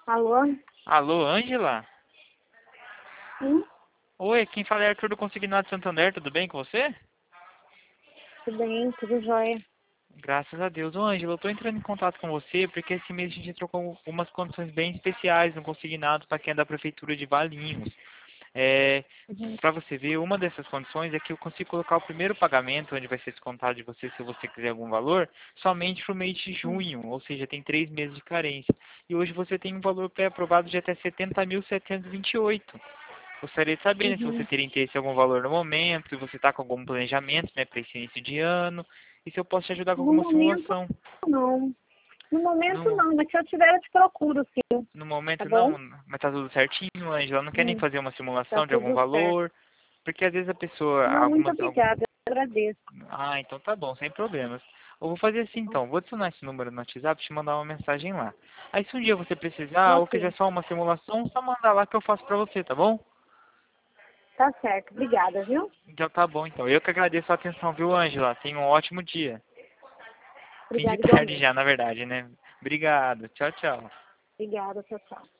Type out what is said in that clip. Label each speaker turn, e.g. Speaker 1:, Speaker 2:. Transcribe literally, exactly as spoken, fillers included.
Speaker 1: Alô?
Speaker 2: Alô, Ângela?
Speaker 1: Sim,
Speaker 2: Oi, quem fala é Arthur do Consignado Santander, tudo bem com você?
Speaker 1: tudo bem, tudo jóia.
Speaker 2: Graças a Deus. Ô, Ângela, eu tô entrando em contato com você porque esse mês a gente entrou com algumas condições bem especiais no consignado para quem é da Prefeitura de Valinhos. É,
Speaker 1: Uhum.
Speaker 2: para você ver, uma dessas condições é que eu consigo colocar o primeiro pagamento, onde vai ser descontado de você se você quiser algum valor, somente para o mês de junho, ou seja, tem três meses de carência. E hoje você tem um valor pré-aprovado de até setenta mil setecentos e vinte e oito. Gostaria de saber, né, se você
Speaker 1: Uhum.
Speaker 2: teria interesse em algum valor no momento, se você está com algum planejamento, né, para esse início de ano, e se eu posso te ajudar com
Speaker 1: No
Speaker 2: alguma
Speaker 1: momento,
Speaker 2: simulação.
Speaker 1: não. No momento,
Speaker 2: No,
Speaker 1: não, mas se eu tiver, eu te procuro, sim.
Speaker 2: no
Speaker 1: Tá
Speaker 2: momento não,
Speaker 1: bom?
Speaker 2: mas tá tudo certinho, Ângela. Não quer nem
Speaker 1: Hum,
Speaker 2: fazer uma
Speaker 1: tá
Speaker 2: simulação de algum
Speaker 1: tudo certo.
Speaker 2: valor, porque às vezes a pessoa,
Speaker 1: Não, muito
Speaker 2: algumas, algum...
Speaker 1: obrigada, eu agradeço.
Speaker 2: Ah, então tá bom, sem problemas. Eu vou fazer assim então, vou adicionar esse número no WhatsApp e te mandar uma mensagem lá. Aí se um dia você precisar ou quiser
Speaker 1: Ok,
Speaker 2: só uma simulação, só mandar lá que eu faço pra você, tá bom?
Speaker 1: tá certo. Obrigada, viu?
Speaker 2: Então tá bom, então. Eu que agradeço a atenção, viu, Ângela? Tenha um ótimo dia. Fim de
Speaker 1: Obrigada
Speaker 2: tarde já,
Speaker 1: igualmente.
Speaker 2: na verdade, né? Obrigado. Tchau, tchau.
Speaker 1: Obrigada, tchau, tchau.